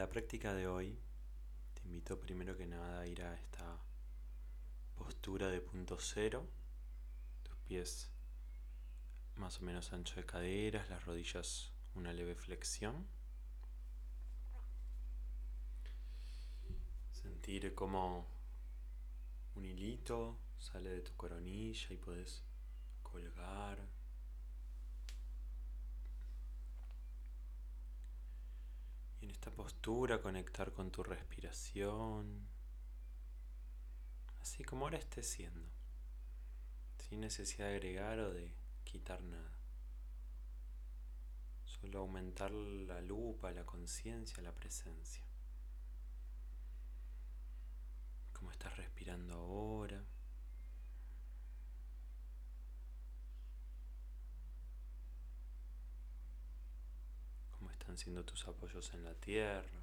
la práctica de hoy, te invito primero que nada a ir a esta postura de punto cero, tus pies más o menos ancho de caderas, las rodillas una leve flexión. Sentir como un hilito sale de tu coronilla y puedes colgar. Y en esta postura conectar con tu respiración, así como ahora estés siendo, sin necesidad de agregar o de quitar nada. Solo aumentar la lupa, la conciencia, la presencia. ¿Cómo estás respirando ahora? ¿Cómo están siendo tus apoyos en la tierra?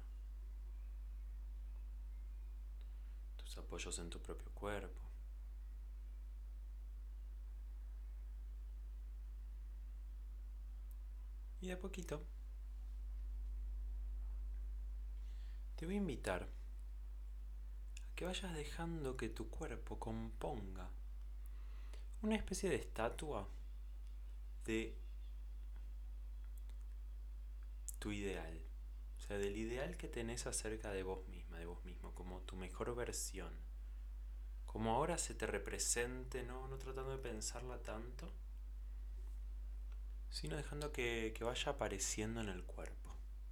Tus apoyos en tu propio cuerpo. Y de a poquito te voy a invitar a que vayas dejando que tu cuerpo componga una especie de estatua de tu ideal. O sea, del ideal que tenés acerca de vos misma, de vos mismo, como tu mejor versión. Como ahora se te represente, no tratando de pensarla tanto, sino dejando que vaya apareciendo en el cuerpo.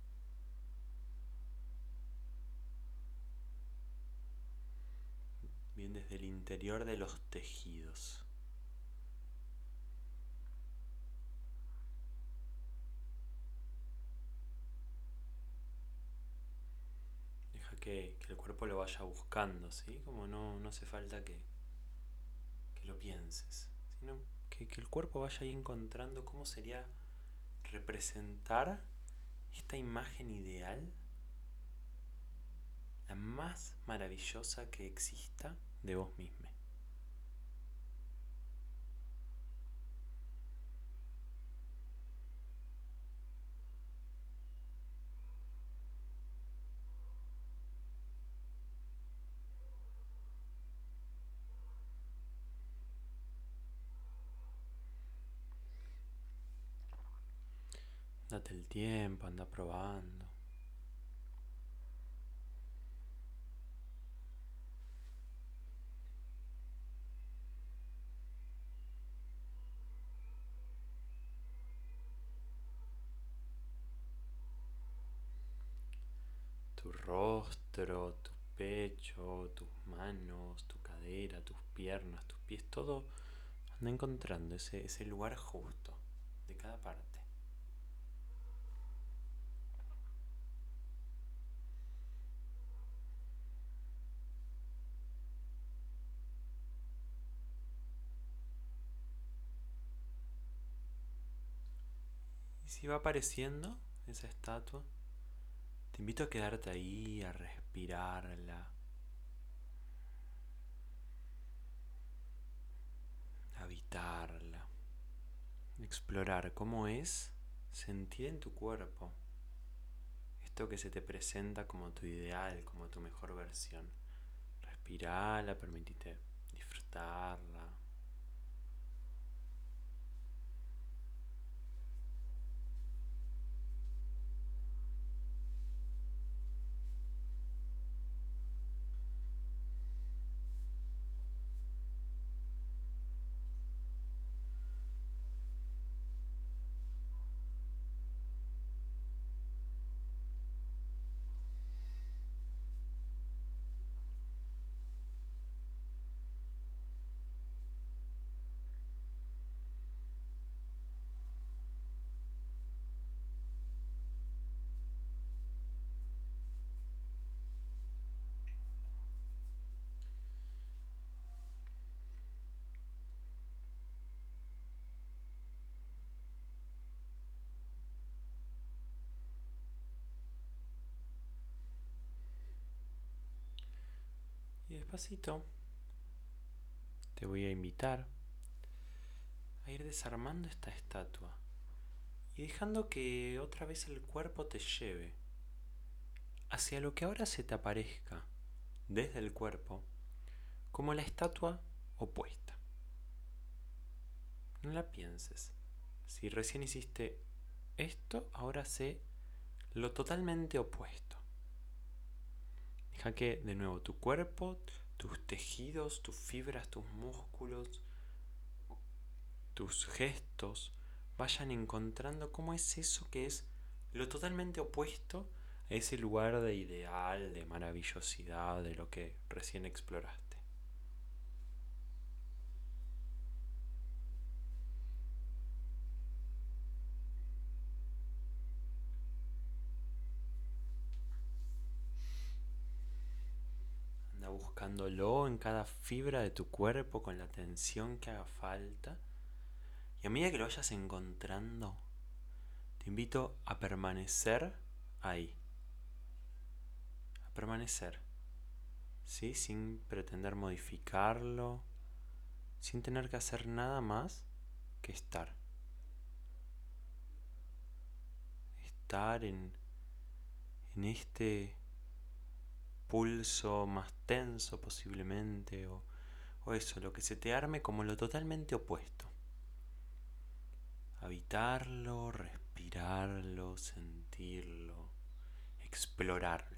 Bien desde el interior de los tejidos. Deja que el cuerpo lo vaya buscando, ¿sí? Como no hace falta que lo pienses, sino que el cuerpo vaya ahí encontrando cómo sería representar esta imagen ideal, la más maravillosa que exista de vos mismo. Date el tiempo, anda probando. Tu rostro, tu pecho, tus manos, tu cadera, tus piernas, tus pies, todo anda encontrando ese lugar justo de cada parte. Y si va apareciendo esa estatua, te invito a quedarte ahí, a respirarla, a habitarla, explorar cómo es sentir en tu cuerpo esto que se te presenta como tu ideal, como tu mejor versión. Respirala, permitite disfrutarla. Y despacito te voy a invitar a ir desarmando esta estatua y dejando que otra vez el cuerpo te lleve hacia lo que ahora se te aparezca desde el cuerpo como la estatua opuesta. No la pienses. Si recién hiciste esto, ahora sé lo totalmente opuesto. Deja que de nuevo tu cuerpo, tus tejidos, tus fibras, tus músculos, tus gestos vayan encontrando cómo es eso que es lo totalmente opuesto a ese lugar de ideal, de maravillosidad, de lo que recién exploraste. Anda buscándolo en cada fibra de tu cuerpo con la tensión que haga falta. Y a medida que lo vayas encontrando, te invito a permanecer ahí. A permanecer, ¿sí? Sin pretender modificarlo, sin tener que hacer nada más que estar. Estar en este pulso más tenso posiblemente, o eso, lo que se te arme como lo totalmente opuesto. Habitarlo, respirarlo, sentirlo, explorarlo.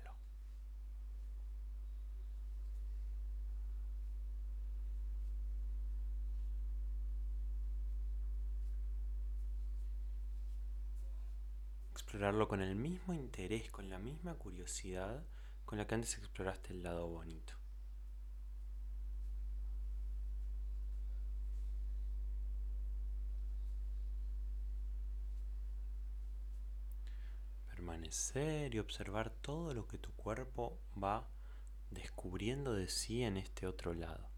Explorarlo con el mismo interés, con la misma curiosidad con la que antes exploraste el lado bonito. Permanecer y observar todo lo que tu cuerpo va descubriendo de sí en este otro lado.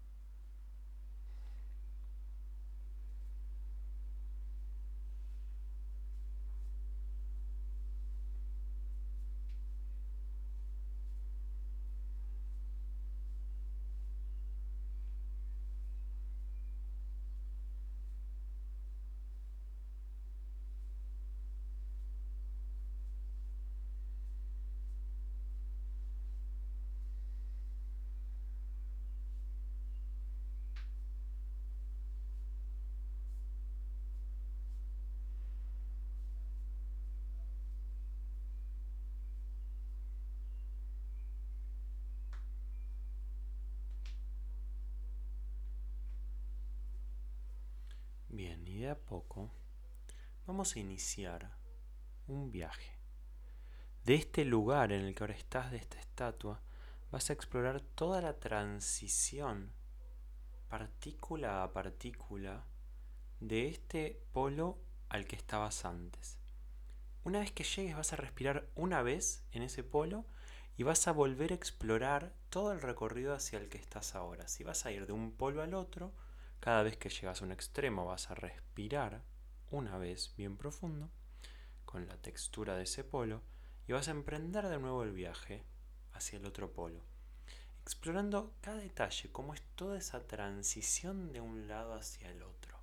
Bien, y de a poco vamos a iniciar un viaje. De este lugar en el que ahora estás, de esta estatua, vas a explorar toda la transición, partícula a partícula, de este polo al que estabas antes. Una vez que llegues vas a respirar una vez en ese polo y vas a volver a explorar todo el recorrido hacia el que estás ahora. Si vas a ir de un polo al otro, cada vez que llegas a un extremo vas a respirar una vez bien profundo con la textura de ese polo y vas a emprender de nuevo el viaje hacia el otro polo, explorando cada detalle, cómo es toda esa transición de un lado hacia el otro.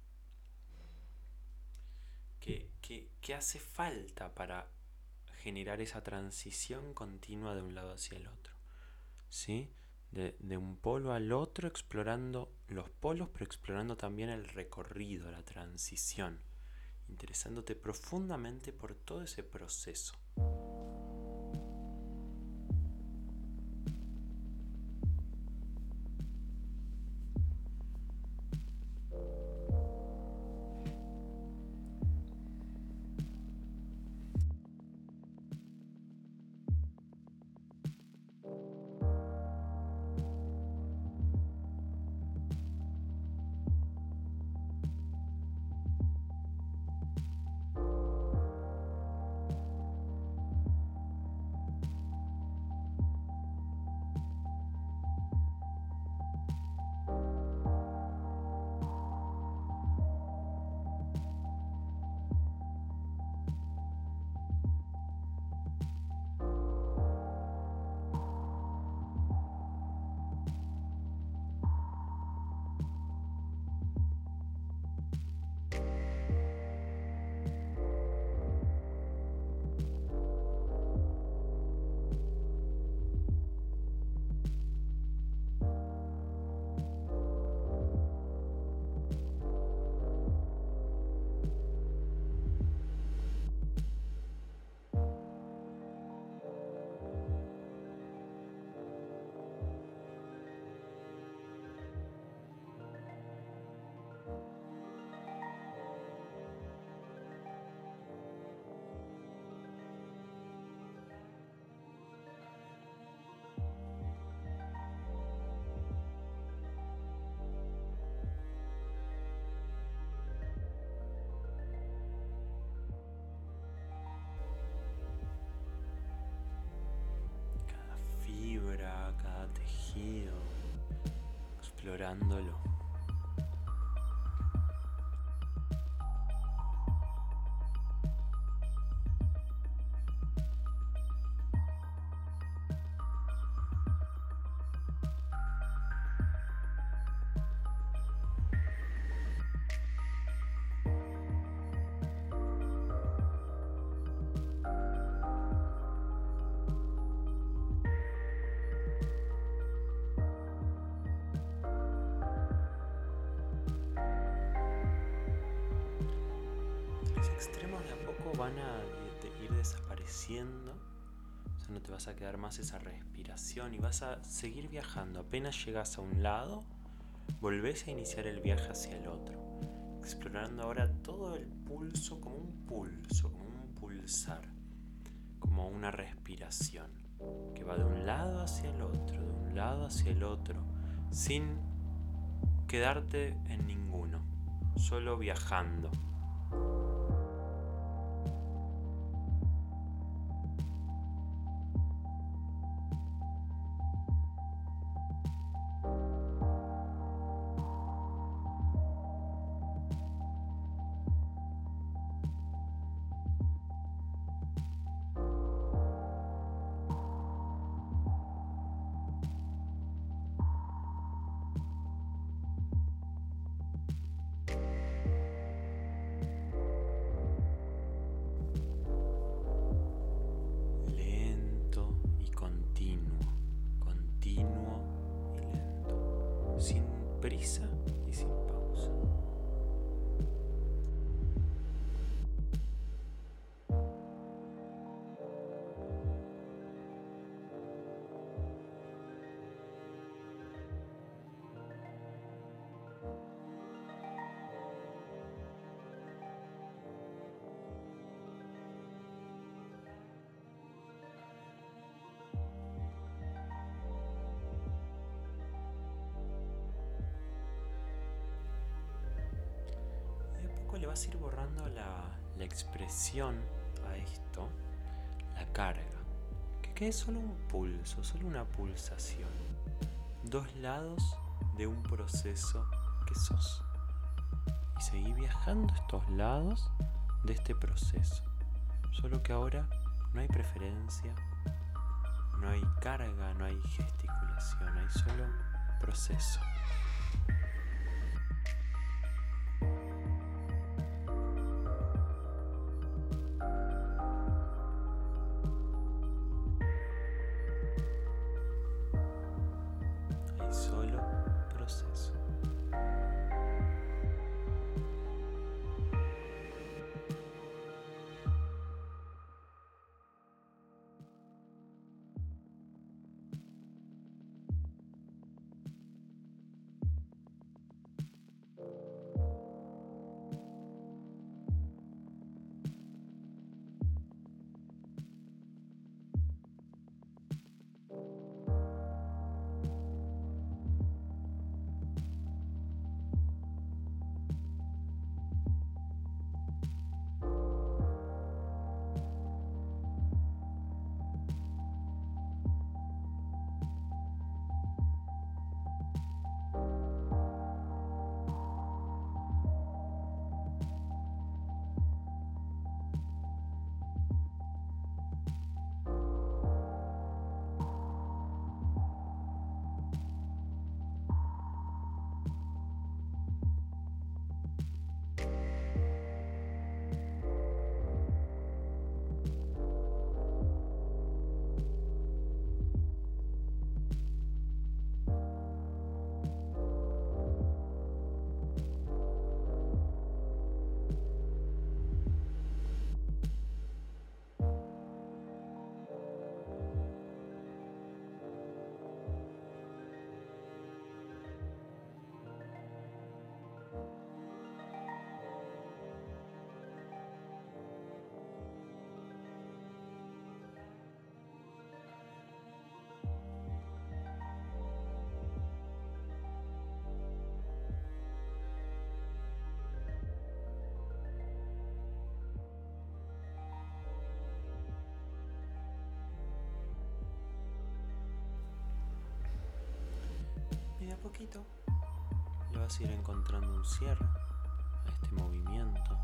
¿Qué hace falta para generar esa transición continua de un lado hacia el otro? ¿Sí? De un polo al otro, explorando los polos, pero explorando también el recorrido, la transición, interesándote profundamente por todo ese proceso. explorándolo. Los extremos de a poco van a ir desapareciendo, o sea, no te vas a quedar más esa respiración y vas a seguir viajando. Apenas llegas a un lado, volvés a iniciar el viaje hacia el otro, explorando ahora todo el pulso, como un pulsar, como una respiración que va de un lado hacia el otro, de un lado hacia el otro, sin quedarte en ninguno, solo viajando. Lento y continuo, continuo y lento, sin prisa y sin pausa. Y de a poco le vas a ir borrando la expresión a esto, la carga, que quede solo un pulso, solo una pulsación, dos lados de un proceso que sos. Y seguí viajando estos lados de este proceso, solo que ahora no hay preferencia, no hay carga, no hay gesticulación, hay solo proceso. Hay solo proceso. Y de a poquito le vas a ir encontrando un cierre a este movimiento.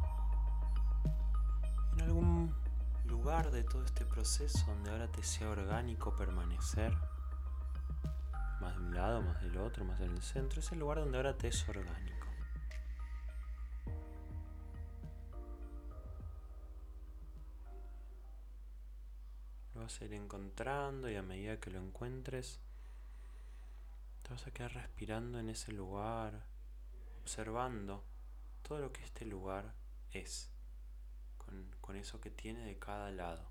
En algún lugar de todo este proceso donde ahora te sea orgánico permanecer, más de un lado, más del otro, más en el centro, es el lugar donde ahora te es orgánico. Lo vas a ir encontrando y a medida que lo encuentres, te vas a quedar respirando en ese lugar, observando todo lo que este lugar es, con eso que tiene de cada lado.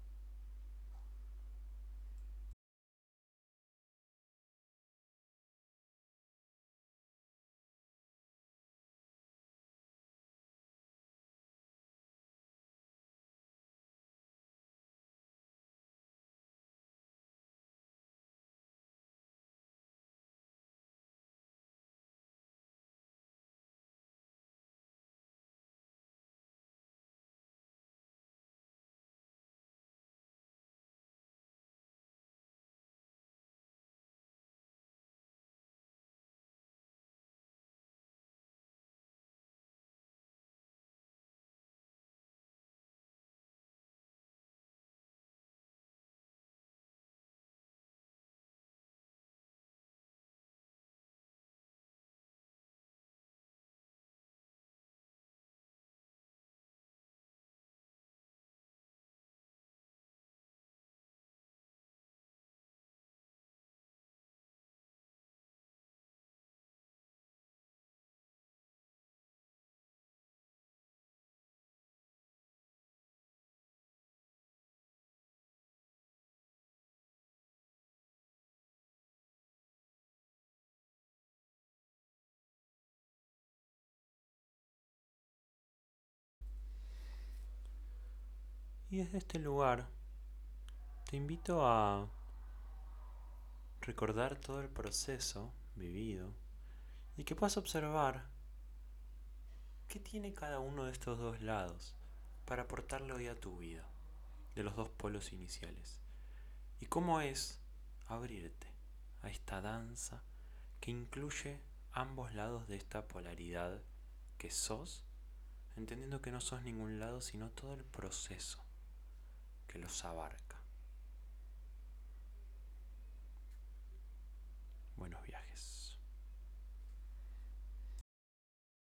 Y desde este lugar te invito a recordar todo el proceso vivido y que puedas observar qué tiene cada uno de estos dos lados para aportarle hoy a tu vida, de los dos polos iniciales. Y cómo es abrirte a esta danza que incluye ambos lados de esta polaridad que sos, entendiendo que no sos ningún lado, sino todo el proceso que los abarca. Buenos viajes.